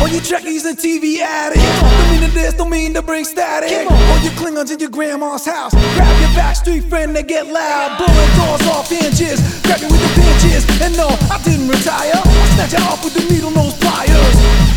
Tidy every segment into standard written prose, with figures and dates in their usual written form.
All you Trekkies and TV addicts, don't mean to this, don't mean to bring static. All you Klingons in your grandma's house, grab your backstreet friend and get loud, blowing doors off hinges, grab you with the pinches. And no, I didn't retire, I snatch you off with the needle nose pliers.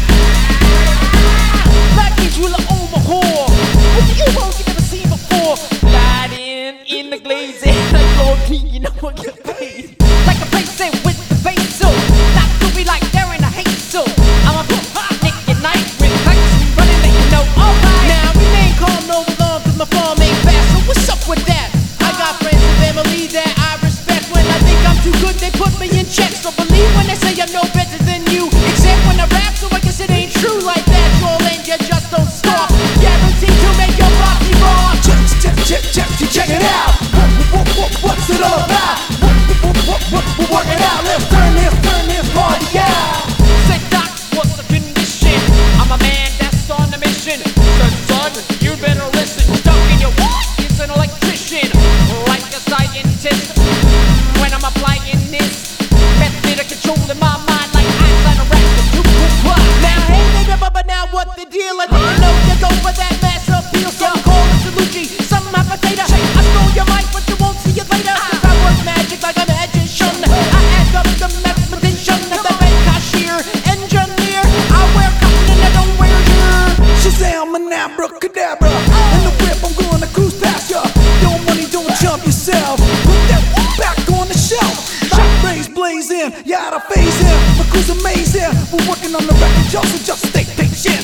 Black kids will own my whore with the U-boats you never seen before. Sliding in the glazing, like gold king, you know I get paid. Like a payset with the face so not to be like Darren, I hate so. I'm a Nick at night with practice running, let you know. Alright, now remain calm, no alarm, cause my farm ain't fast. So what's up with that? I got friends and family that I respect. When I think I'm too good, they put me in check. So believe when they say I'm no better than you, except when I rap, so I guess it ain't true like that. Y'all and you just don't stop. Guaranteed to make your body raw. Check it out. What's it all about? Work it out. Let's turn this party out. Say doc, what's the condition? I'm a man that's on a mission. So son, you better listen. Stuck in your what? He's an electrician, like a scientist. When I'm applying this method of controlling my mind, like Einstein or Raptor. Now hey nigga, but now what the deal? I didn't know you go for that mass appeal. So call it Salucci, some potato. I stole your mic, but you won't see it later. Cause I work magic like a magician. I add up the mathematician, the bank cashier, engineer. I wear cotton and I don't wear gear. Shazam and abracadabra. In the whip, I'm gonna cruise past ya. Your money, don't jump yourself. Put that back on the shelf. Shot rays blazing, you out of phase in. My crew's amazing. We're working on the record, y'all, so just stay patient.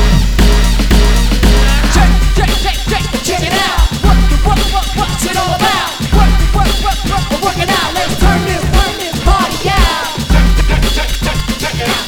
Check it out. What's it all about? Work it out. Let's turn this party out. Check it out.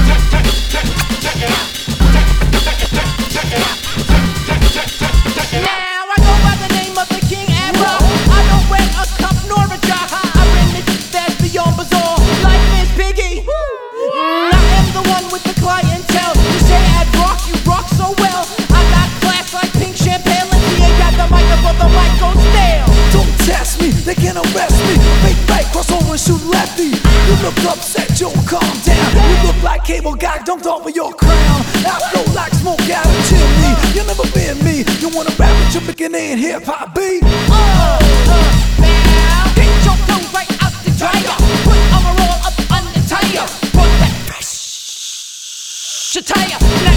Now I go by the name of the King Abra. I don't wear a cup nor a jar. I bring the that's beyond bizarre. Like Miss Piggy. I am the one with the clientele. You say I'd rock, you rock so well. I got class like pink champagne. And she ain't got the mic above the mic goes stale. Don't test me, they can't arrest me. Fake right, cross over and shoot lefty. You look upset, Joe, calm down. You look like cable guy dumped off of your crown. I flow like smoke out of chimney. You'll never been me. You wanna rap with your beginning hip hop beat? Now get your clothes right out the dryer. Put a roll up on the tire. Put that fresh attire.